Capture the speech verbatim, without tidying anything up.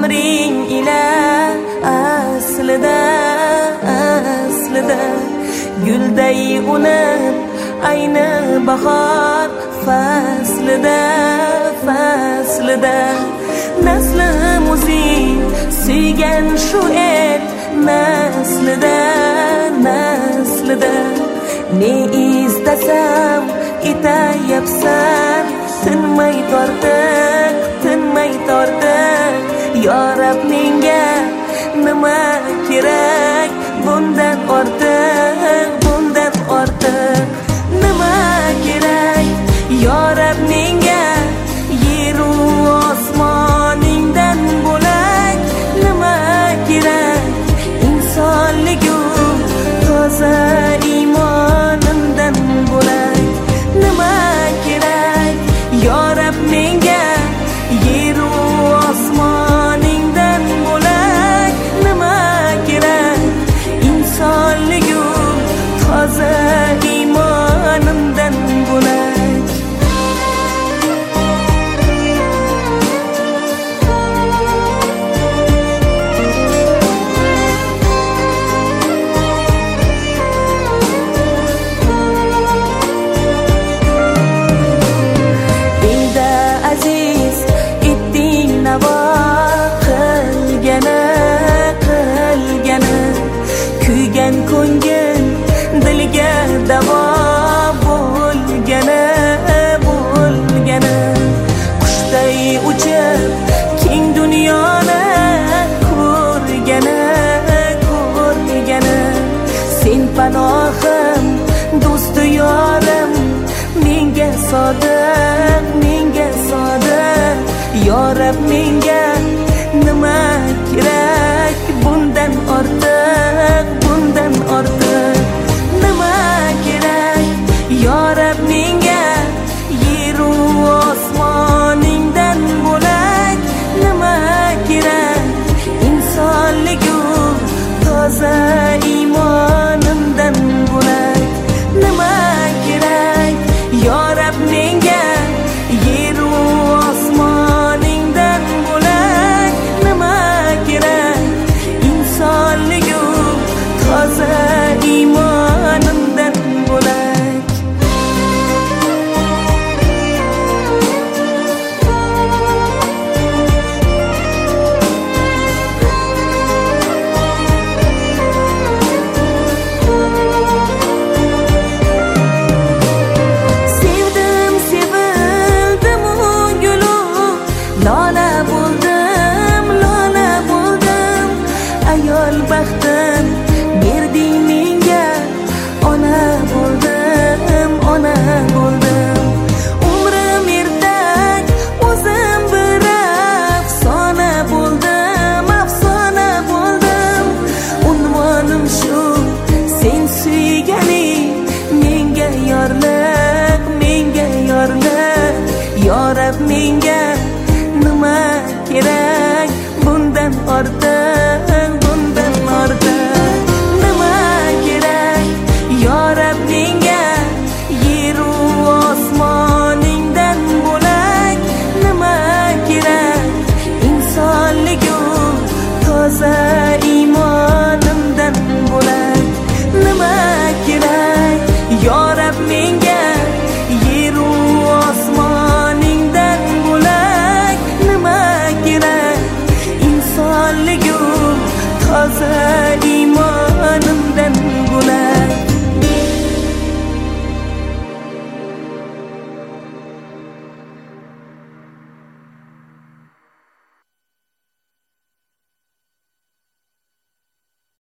amring ila aslida aslida gulday unib ayni bahor faslida faslida naslim o'zing suygan shu el naslida naslida ne istasam etayapsan tinmay tortiq tinmay tortiq yo Rab menga nima kerak bundan ortiq bundan ortiq nima kerak yo Rab menga yeru osmoningdan bo'lak nima kerak insonligu toza iymonimdan bo'lak nima kerak yo Rab menga yeru osmoningdan bo'lak nima kerak insonligu toza iymonimdan bo'lak kuygan ko'ngil dilga davo bo'lgani bo'lgani qushday uchib keng dunyoni ko'rgani ko'rgani sen panohim do'stu yorim menga sodiq menga sodiq yo Rab menga